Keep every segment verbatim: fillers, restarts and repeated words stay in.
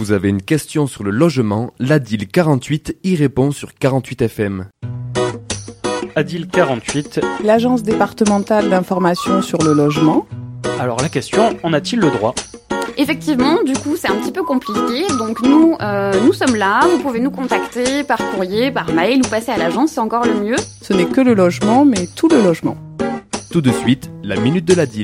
Vous avez une question sur le logement, l'Adil quarante-huit y répond sur quarante-huit F M. Adil quarante-huit. L'agence départementale d'information sur le logement. Alors la question, en a-t-il le droit ? Effectivement, du coup, c'est un petit peu compliqué. Donc nous, euh, nous sommes là. Vous pouvez nous contacter par courrier, par mail ou passer à l'agence, c'est encore le mieux. Ce n'est que le logement, mais tout le logement. Tout de suite, la minute de l'Adil.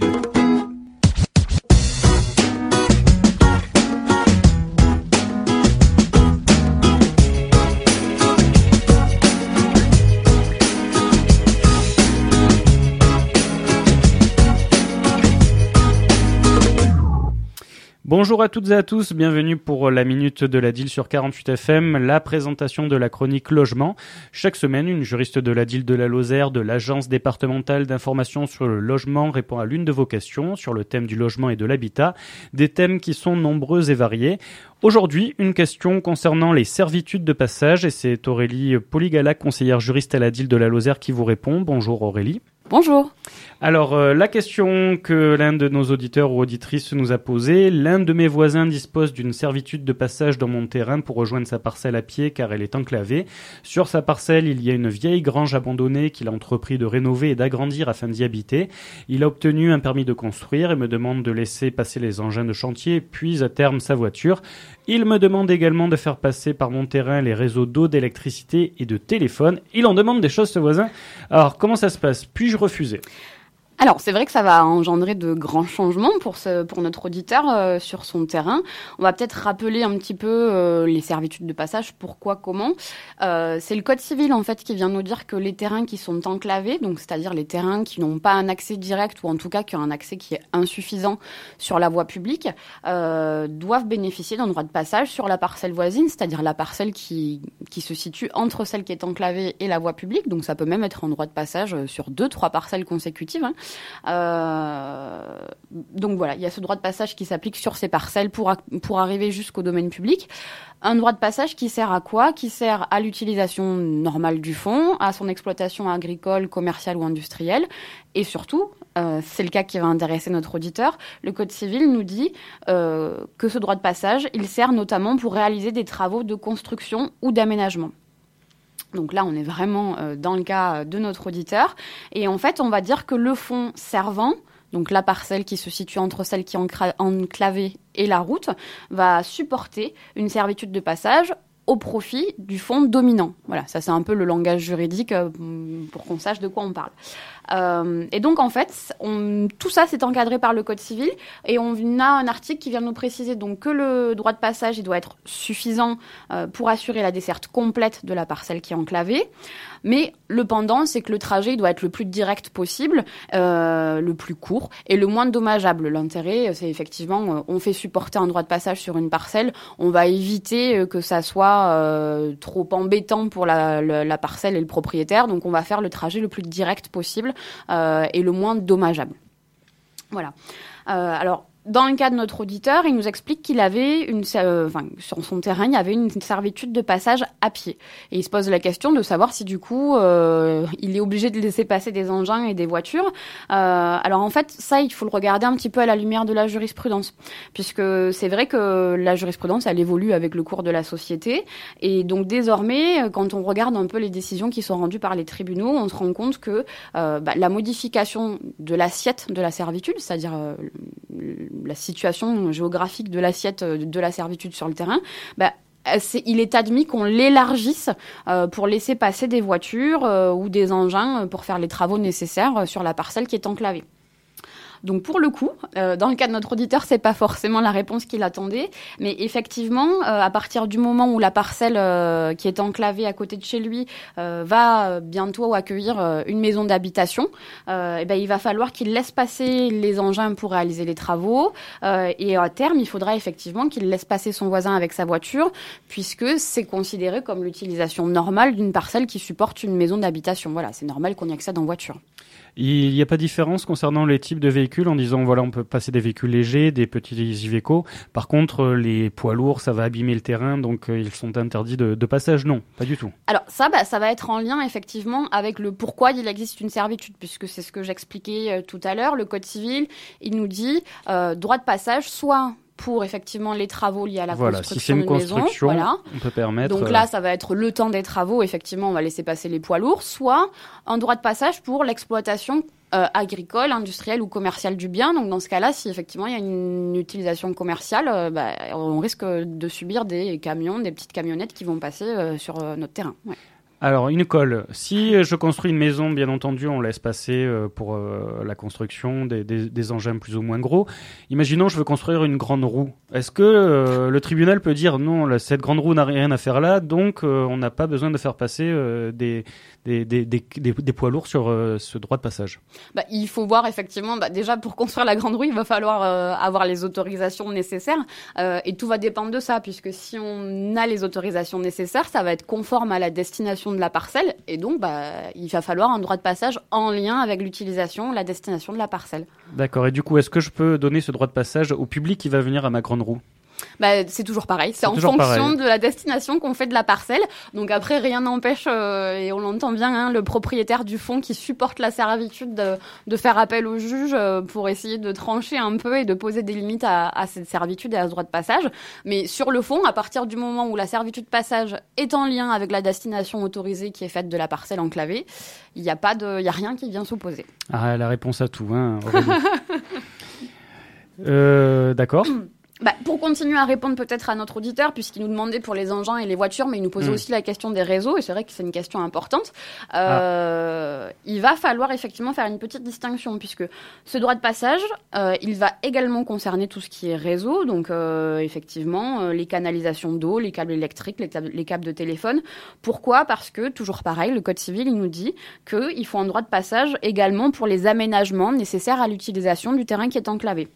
Bonjour à toutes et à tous, bienvenue pour la Minute de l'Adil sur quarante-huit F M, la présentation de la chronique logement. Chaque semaine, une juriste de l'Adil de la Lozère, de l'Agence départementale d'information sur le logement, répond à l'une de vos questions sur le thème du logement et de l'habitat, des thèmes qui sont nombreux et variés. Aujourd'hui, une question concernant les servitudes de passage, et c'est Aurélie Polygala, conseillère juriste à l'Adil de la Lozère, qui vous répond. Bonjour Aurélie. Bonjour. Alors, euh, la question que l'un de nos auditeurs ou auditrices nous a posée, l'un de mes voisins dispose d'une servitude de passage dans mon terrain pour rejoindre sa parcelle à pied car elle est enclavée. Sur sa parcelle, il y a une vieille grange abandonnée qu'il a entrepris de rénover et d'agrandir afin d'y habiter. Il a obtenu un permis de construire et me demande de laisser passer les engins de chantier, puis à terme sa voiture. Il me demande également de faire passer par mon terrain les réseaux d'eau, d'électricité et de téléphone. Il en demande des choses, ce voisin. Alors, comment ça se passe ? Puis-je refuser ? Alors, c'est vrai que ça va engendrer de grands changements pour ce, pour notre auditeur euh, sur son terrain. On va peut-être rappeler un petit peu euh, les servitudes de passage, pourquoi, comment. Euh, c'est le Code civil, en fait, qui vient nous dire que les terrains qui sont enclavés, donc c'est-à-dire les terrains qui n'ont pas un accès direct ou en tout cas qui ont un accès qui est insuffisant sur la voie publique, euh, doivent bénéficier d'un droit de passage sur la parcelle voisine, c'est-à-dire la parcelle qui, qui se situe entre celle qui est enclavée et la voie publique. Donc ça peut même être un droit de passage sur deux, trois parcelles consécutives, hein. Euh, donc voilà, il y a ce droit de passage qui s'applique sur ces parcelles pour, pour arriver jusqu'au domaine public. Un droit de passage qui sert à quoi ? Qui sert à l'utilisation normale du fonds, à son exploitation agricole, commerciale ou industrielle. Et surtout, euh, c'est le cas qui va intéresser notre auditeur, le Code civil nous dit euh, que ce droit de passage, il sert notamment pour réaliser des travaux de construction ou d'aménagement. Donc là, on est vraiment euh, dans le cas de notre auditeur. Et en fait, on va dire que le fonds servant, donc la parcelle qui se situe entre celle qui est encra- enclavée et la route, va supporter une servitude de passage au profit du fonds dominant. Voilà, ça c'est un peu le langage juridique euh, pour qu'on sache de quoi on parle. Euh, et donc en fait, on, tout ça c'est encadré par le Code civil et on a un article qui vient nous préciser donc que le droit de passage il doit être suffisant euh, pour assurer la desserte complète de la parcelle qui est enclavée. Mais le pendant, c'est que le trajet il doit être le plus direct possible, euh, le plus court et le moins dommageable. L'intérêt, c'est effectivement, euh, on fait supporter un droit de passage sur une parcelle, on va éviter euh, que ça soit euh, trop embêtant pour la, la, la parcelle et le propriétaire. Donc, on va faire le trajet le plus direct possible euh, et le moins dommageable. Voilà. Euh, alors, dans le cas de notre auditeur, il nous explique qu'il avait une, euh, enfin, sur son terrain, il y avait une servitude de passage à pied. Et il se pose la question de savoir si du coup, euh, il est obligé de laisser passer des engins et des voitures. Euh, alors en fait, ça, il faut le regarder un petit peu à la lumière de la jurisprudence, puisque c'est vrai que la jurisprudence, elle évolue avec le cours de la société. Et donc désormais, quand on regarde un peu les décisions qui sont rendues par les tribunaux, on se rend compte que euh, bah, la modification de l'assiette de la servitude, c'est-à-dire euh, la situation géographique de l'assiette de la servitude sur le terrain, bah, c'est, il est admis qu'on l'élargisse euh, pour laisser passer des voitures euh, ou des engins pour faire les travaux nécessaires sur la parcelle qui est enclavée. Donc pour le coup, euh, dans le cas de notre auditeur, c'est pas forcément la réponse qu'il attendait, mais effectivement, euh, à partir du moment où la parcelle euh, qui est enclavée à côté de chez lui euh, va bientôt accueillir euh, une maison d'habitation, euh, et ben il va falloir qu'il laisse passer les engins pour réaliser les travaux, euh, et à terme, il faudra effectivement qu'il laisse passer son voisin avec sa voiture, puisque c'est considéré comme l'utilisation normale d'une parcelle qui supporte une maison d'habitation. Voilà, c'est normal qu'on y accède en voiture. Il n'y a pas de différence concernant les types de véhicules en disant voilà on peut passer des véhicules légers, des petits Iveco. Par contre les poids lourds ça va abîmer le terrain donc euh, ils sont interdits de, de passage. Non, pas du tout. Alors ça bah, ça va être en lien effectivement avec le pourquoi il existe une servitude puisque c'est ce que j'expliquais euh, tout à l'heure. Le Code civil il nous dit euh, droit de passage soit pour effectivement les travaux liés à la voilà, construction si c'est une d'une construction, maison. Voilà. On peut permettre... Donc là, ça va être le temps des travaux. Effectivement, on va laisser passer les poids lourds. Soit un droit de passage pour l'exploitation euh, agricole, industrielle ou commerciale du bien. Donc dans ce cas-là, si effectivement il y a une utilisation commerciale, euh, bah, on risque de subir des camions, des petites camionnettes qui vont passer euh, sur euh, notre terrain. Ouais. Alors, une colle. Si je construis une maison, bien entendu, on laisse passer euh, pour euh, la construction des, des, des engins plus ou moins gros. Imaginons, je veux construire une grande roue. Est-ce que euh, le tribunal peut dire non, là, cette grande roue n'a rien à faire là, donc euh, on n'a pas besoin de faire passer euh, des, des, des, des, des, des poids lourds sur euh, ce droit de passage? Bah, il faut voir effectivement, bah, déjà pour construire la grande roue, il va falloir euh, avoir les autorisations nécessaires euh, et tout va dépendre de ça, puisque si on a les autorisations nécessaires, ça va être conforme à la destination de la parcelle et donc bah, il va falloir un droit de passage en lien avec l'utilisation, la destination de la parcelle. D'accord, et du coup, est-ce que je peux donner ce droit de passage au public qui va venir à ma grande roue? Bah, c'est toujours pareil, c'est, c'est en fonction pareil. de la destination qu'on fait de la parcelle. Donc après, rien n'empêche, euh, et on l'entend bien, hein, le propriétaire du fonds qui supporte la servitude de, de faire appel au juge euh, pour essayer de trancher un peu et de poser des limites à, à cette servitude et à ce droit de passage. Mais sur le fond, à partir du moment où la servitude de passage est en lien avec la destination autorisée qui est faite de la parcelle enclavée, il n'y a pas de, il y a rien qui vient s'opposer. Ah, la réponse à tout, hein, Aurélie. euh, d'accord. Bah, pour continuer à répondre peut-être à notre auditeur, puisqu'il nous demandait pour les engins et les voitures, mais il nous posait mmh. aussi la question des réseaux, et c'est vrai que c'est une question importante. Euh, ah. Il va falloir effectivement faire une petite distinction, puisque ce droit de passage, euh, il va également concerner tout ce qui est réseau, donc euh, effectivement euh, les canalisations d'eau, les câbles électriques, les, tab- les câbles de téléphone. Pourquoi ? Parce que, toujours pareil, le Code civil, il nous dit qu'il faut un droit de passage également pour les aménagements nécessaires à l'utilisation du terrain qui est enclavé.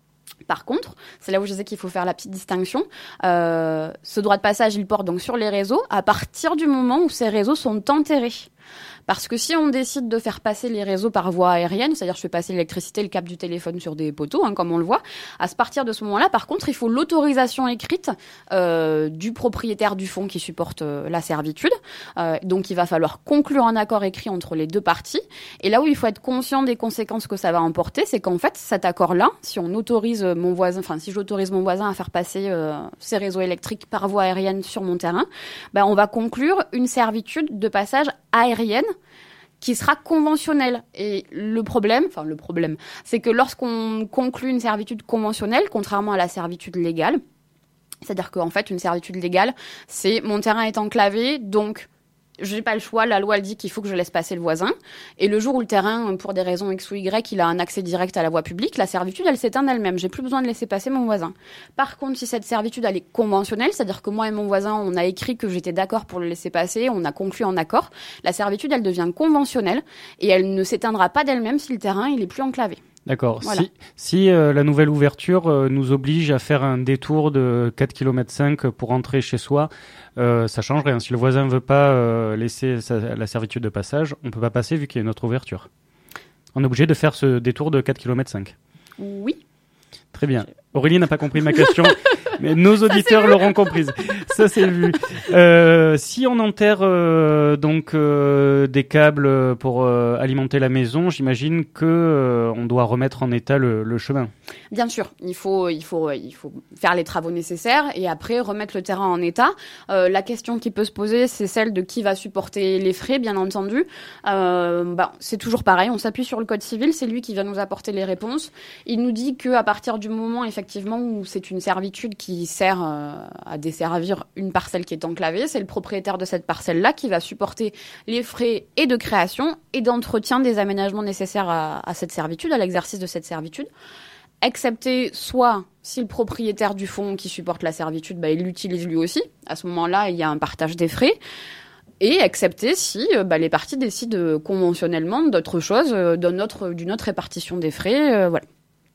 Par contre, c'est là où je disais qu'il faut faire la petite distinction. Euh, ce droit de passage, il porte donc sur les réseaux à partir du moment où ces réseaux sont enterrés. Parce que si on décide de faire passer les réseaux par voie aérienne, c'est-à-dire je fais passer l'électricité, le câble du téléphone sur des poteaux, hein, comme on le voit, à partir de ce moment-là, par contre, il faut l'autorisation écrite euh, du propriétaire du fonds qui supporte euh, la servitude. Euh, donc, il va falloir conclure un accord écrit entre les deux parties. Et là où il faut être conscient des conséquences que ça va emporter, c'est qu'en fait, cet accord-là, si on autorise mon voisin, enfin, si j'autorise mon voisin à faire passer euh, ses réseaux électriques par voie aérienne sur mon terrain, ben, on va conclure une servitude de passage aérienne qui sera conventionnelle. Et le problème, enfin le problème, c'est que lorsqu'on conclut une servitude conventionnelle, contrairement à la servitude légale, c'est-à-dire qu'en fait, une servitude légale, c'est mon terrain est enclavé, donc j'ai pas le choix, la loi elle dit qu'il faut que je laisse passer le voisin. Et le jour où le terrain, pour des raisons X ou Y, il a un accès direct à la voie publique, la servitude, elle s'éteint d'elle-même. J'ai plus besoin de laisser passer mon voisin. Par contre, si cette servitude, elle est conventionnelle, c'est-à-dire que moi et mon voisin, on a écrit que j'étais d'accord pour le laisser passer, on a conclu en accord, la servitude, elle devient conventionnelle et elle ne s'éteindra pas d'elle-même si le terrain, il est plus enclavé. D'accord. Voilà. Si, si euh, la nouvelle ouverture euh, nous oblige à faire un détour de quatre virgule cinq kilomètres pour entrer chez soi, euh, ça change rien. Si le voisin ne veut pas euh, laisser sa, la servitude de passage, on ne peut pas passer vu qu'il y a une autre ouverture. On est obligé de faire ce détour de quatre virgule cinq kilomètres. Oui. Très bien. Aurélie n'a pas compris ma question, mais nos auditeurs l'auront comprise. Ça, c'est vu. Euh, si on enterre euh, donc euh, des câbles pour euh, alimenter la maison, j'imagine que euh, on doit remettre en état le, le chemin. Bien sûr, il faut, il faut, il faut faire les travaux nécessaires et après remettre le terrain en état. Euh, la question qui peut se poser, c'est celle de qui va supporter les frais, bien entendu. Euh, bah, c'est toujours pareil, on s'appuie sur le Code civil, c'est lui qui va nous apporter les réponses. Il nous dit que à partir du moment, effectivement, où c'est une servitude qui sert euh, à desservir une parcelle qui est enclavée, c'est le propriétaire de cette parcelle-là qui va supporter les frais et de création et d'entretien des aménagements nécessaires à, à cette servitude, à l'exercice de cette servitude, excepté soit si le propriétaire du fonds qui supporte la servitude, bah, il l'utilise lui aussi. À ce moment-là, il y a un partage des frais. Et excepté si euh, bah, les parties décident euh, conventionnellement d'autres choses, euh, d'une autre, d'une autre répartition des frais, euh, voilà.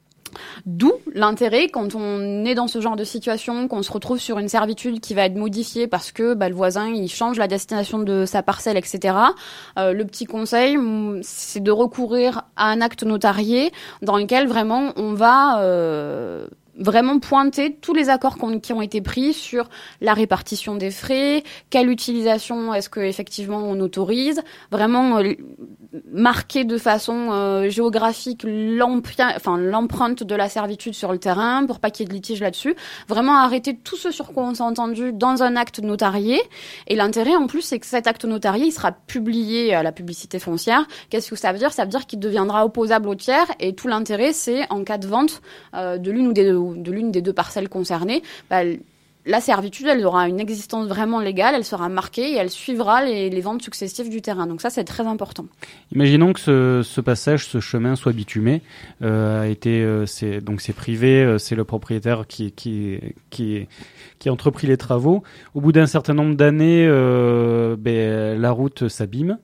D'où l'intérêt quand on est dans ce genre de situation, qu'on se retrouve sur une servitude qui va être modifiée parce que bah, le voisin il change la destination de sa parcelle, et cetera. Euh, le petit conseil, c'est de recourir à un acte notarié dans lequel vraiment on va euh, vraiment pointer tous les accords qu'on, qui ont été pris sur la répartition des frais, quelle utilisation est-ce que effectivement on autorise, vraiment euh, marquer de façon euh, géographique l'emprunt, enfin l'empreinte de la servitude sur le terrain pour pas qu'il y ait de litige là-dessus. Vraiment arrêter tout ce sur quoi on s'est entendu dans un acte notarié. Et l'intérêt en plus, c'est que cet acte notarié, il sera publié à la publicité foncière. Qu'est-ce que ça veut dire ? Ça veut dire qu'il deviendra opposable au tiers. Et tout l'intérêt, c'est en cas de vente euh, de l'une ou des deux de l'une des deux parcelles concernées, bah, la servitude, elle aura une existence vraiment légale, elle sera marquée et elle suivra les, les ventes successives du terrain. Donc ça, c'est très important. Imaginons que ce, ce passage, ce chemin soit bitumé, euh, a été, euh, c'est, donc c'est privé, euh, c'est le propriétaire qui, qui, qui, qui a entrepris les travaux. Au bout d'un certain nombre d'années, euh, ben, la route s'abîme.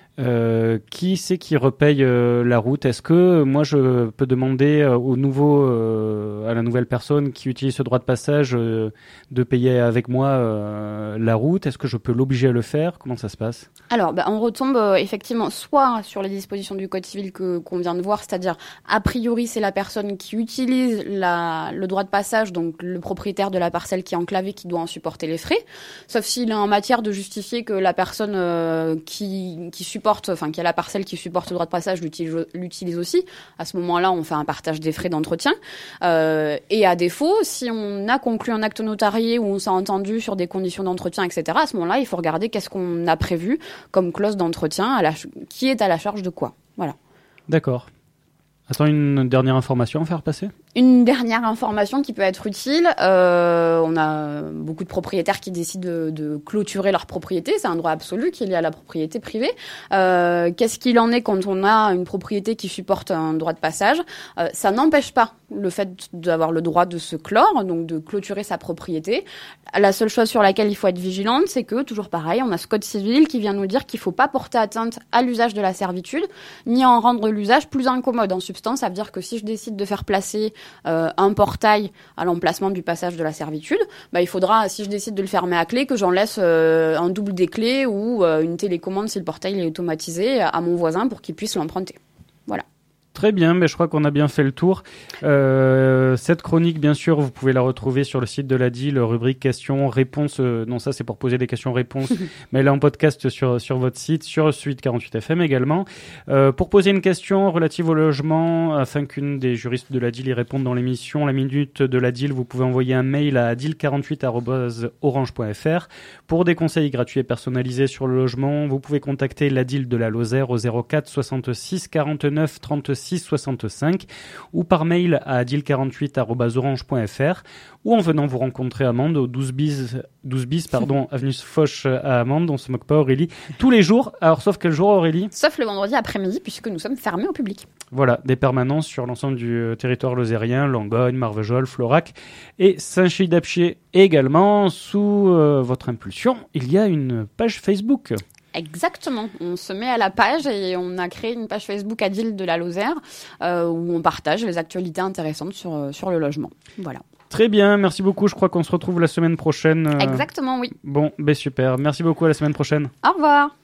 Euh, qui c'est qui repaye euh, la route ? Est-ce que moi je peux demander euh, au nouveau, euh, à la nouvelle personne qui utilise ce droit de passage euh, de payer avec moi euh, la route ? Est-ce que je peux l'obliger à le faire ? Comment ça se passe ? Alors, bah, on retombe euh, effectivement soit sur les dispositions du Code civil que qu'on vient de voir, c'est-à-dire a priori c'est la personne qui utilise la, le droit de passage, donc le propriétaire de la parcelle qui est enclavée qui doit en supporter les frais, sauf s'il est en matière de justifier que la personne euh, qui qui supporte enfin qui a la parcelle qui supporte le droit de passage l'utilise, l'utilise aussi. À ce moment-là, on fait un partage des frais d'entretien. Euh, et à défaut, si on a conclu un acte notarié où on s'est entendu sur des conditions d'entretien, et cetera, à ce moment-là, il faut regarder qu'est-ce qu'on a prévu comme clause d'entretien, à la, qui est à la charge de quoi. Voilà. D'accord. Attends, une dernière information à faire passer ? Une dernière information qui peut être utile, euh, on a beaucoup de propriétaires qui décident de, de clôturer leur propriété, c'est un droit absolu qui est lié à la propriété privée. Euh, qu'est-ce qu'il en est quand on a une propriété qui supporte un droit de passage ? euh, Ça n'empêche pas le fait d'avoir le droit de se clore, donc de clôturer sa propriété. La seule chose sur laquelle il faut être vigilante, c'est que, toujours pareil, on a ce code civil qui vient nous dire qu'il ne faut pas porter atteinte à l'usage de la servitude, ni en rendre l'usage plus incommode. En substance, ça veut dire que si je décide de faire placer Euh, un portail à l'emplacement du passage de la servitude, bah, il faudra, si je décide de le fermer à clé, que j'en laisse euh, un double des clés ou euh, une télécommande si le portail est automatisé à mon voisin pour qu'il puisse l'emprunter. Voilà. Très bien, mais je crois qu'on a bien fait le tour. Euh, cette chronique, bien sûr, vous pouvez la retrouver sur le site de l'A D I L, rubrique questions, réponses. Euh, non, ça c'est pour poser des questions-réponses, mais elle est en podcast sur sur votre site, sur Suite quarante-huit F M également. Euh, pour poser une question relative au logement, afin qu'une des juristes de l'A D I L y réponde dans l'émission, la minute de l'A D I L, vous pouvez envoyer un mail à adil quarante-huit arobase orange point f r. Pour des conseils gratuits et personnalisés sur le logement, vous pouvez contacter l'A D I L de la Lozère au zéro quatre soixante-six quarante-neuf trente-six soixante-cinq ou par mail à adil quarante-huit arobase orange point f r ou en venant vous rencontrer à Mende au douze bis, douze bis pardon, avenue Foch à Mende. On se moque pas, Aurélie. Tous les jours. Alors, sauf quel jour, Aurélie ? Sauf le vendredi après-midi, puisque nous sommes fermés au public. Voilà, des permanences sur l'ensemble du euh, territoire lozérien, Langogne, Marvejols, Florac et Saint-Chély-d'Apcher. Également, sous euh, votre impulsion, il y a une page Facebook. Exactement. On se met à la page et on a créé une page Facebook A D I L de la Lozère euh, où on partage les actualités intéressantes sur, sur le logement. Voilà. Très bien, merci beaucoup. Je crois qu'on se retrouve la semaine prochaine. Exactement, oui. Bon, ben super. Merci beaucoup, à la semaine prochaine. Au revoir.